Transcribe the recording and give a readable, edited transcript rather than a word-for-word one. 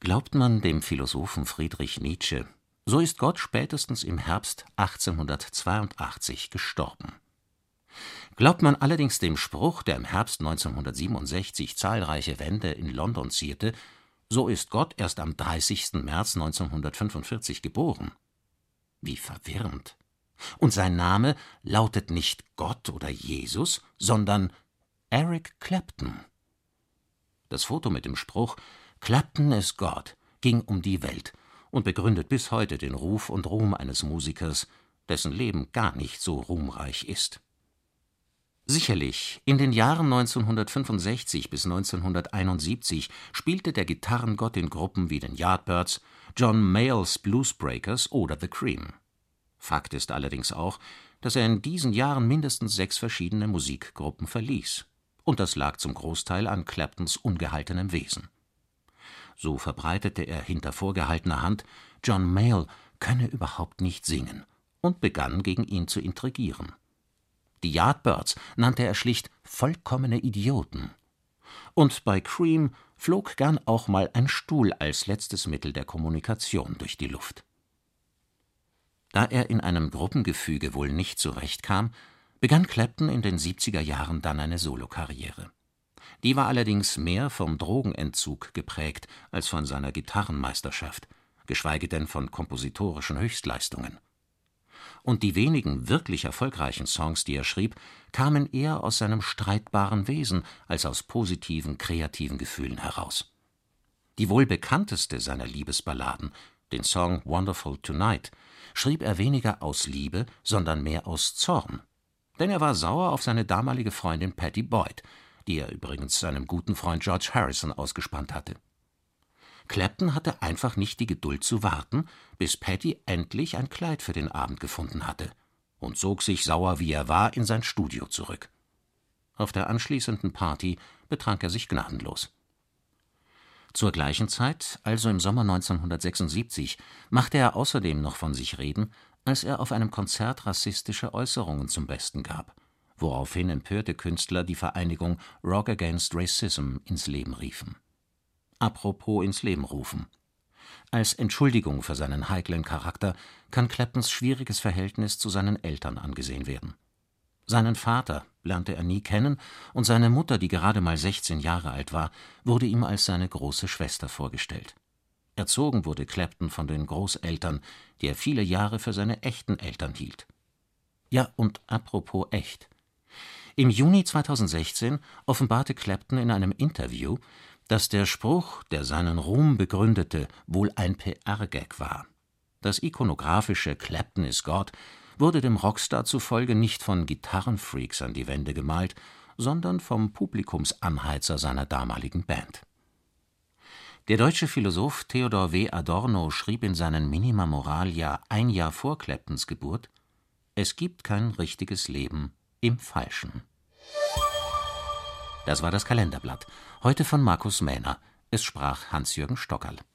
Glaubt man dem Philosophen Friedrich Nietzsche, so ist Gott spätestens im Herbst 1882 gestorben. Glaubt man allerdings dem Spruch, der im Herbst 1967 zahlreiche Wände in London zierte, so ist Gott erst am 30. März 1945 geboren. Wie verwirrend. Und sein Name lautet nicht Gott oder Jesus, sondern Eric Clapton. Das Foto mit dem Spruch »Clapton is God« ging um die Welt und begründet bis heute den Ruf und Ruhm eines Musikers, dessen Leben gar nicht so ruhmreich ist. Sicherlich, in den Jahren 1965 bis 1971 spielte der Gitarrengott in Gruppen wie den Yardbirds, John Mayalls Bluesbreakers oder The Cream. Fakt ist allerdings auch, dass er in diesen Jahren mindestens 6 verschiedene Musikgruppen verließ. Und das lag zum Großteil an Claptons ungehaltenem Wesen. So verbreitete er hinter vorgehaltener Hand, John Mayall könne überhaupt nicht singen und begann gegen ihn zu intrigieren. Die Yardbirds nannte er schlicht vollkommene Idioten. Und bei Cream flog gern auch mal ein Stuhl als letztes Mittel der Kommunikation durch die Luft. Da er in einem Gruppengefüge wohl nicht zurechtkam, begann Clapton in den 70er Jahren dann eine Solokarriere. Die war allerdings mehr vom Drogenentzug geprägt als von seiner Gitarrenmeisterschaft, geschweige denn von kompositorischen Höchstleistungen. Und die wenigen wirklich erfolgreichen Songs, die er schrieb, kamen eher aus seinem streitbaren Wesen als aus positiven, kreativen Gefühlen heraus. Die wohl bekannteste seiner Liebesballaden, den Song »Wonderful Tonight«, schrieb er weniger aus Liebe, sondern mehr aus Zorn. Denn er war sauer auf seine damalige Freundin Pattie Boyd, die er übrigens seinem guten Freund George Harrison ausgespannt hatte. Clapton hatte einfach nicht die Geduld zu warten, bis Pattie endlich ein Kleid für den Abend gefunden hatte und zog sich, sauer wie er war, in sein Studio zurück. Auf der anschließenden Party betrank er sich gnadenlos. Zur gleichen Zeit, also im Sommer 1976, machte er außerdem noch von sich reden, als er auf einem Konzert rassistische Äußerungen zum Besten gab, woraufhin empörte Künstler die Vereinigung Rock Against Racism ins Leben riefen. Apropos ins Leben rufen. Als Entschuldigung für seinen heiklen Charakter kann Claptons schwieriges Verhältnis zu seinen Eltern angesehen werden. Seinen Vater lernte er nie kennen und seine Mutter, die gerade mal 16 Jahre alt war, wurde ihm als seine große Schwester vorgestellt. Erzogen wurde Clapton von den Großeltern, die er viele Jahre für seine echten Eltern hielt. Ja, und apropos echt. Im Juni 2016 offenbarte Clapton in einem Interview, dass der Spruch, der seinen Ruhm begründete, wohl ein PR-Gag war. Das ikonografische »Clapton is God« wurde dem Rockstar zufolge nicht von Gitarrenfreaks an die Wände gemalt, sondern vom Publikumsanheizer seiner damaligen Band. Der deutsche Philosoph Theodor W. Adorno schrieb in seinen Minima Moralia ein Jahr vor Claptons Geburt: »Es gibt kein richtiges Leben im Falschen.« Das war das Kalenderblatt. Heute von Markus Mähner. Es sprach Hans-Jürgen Stockerl.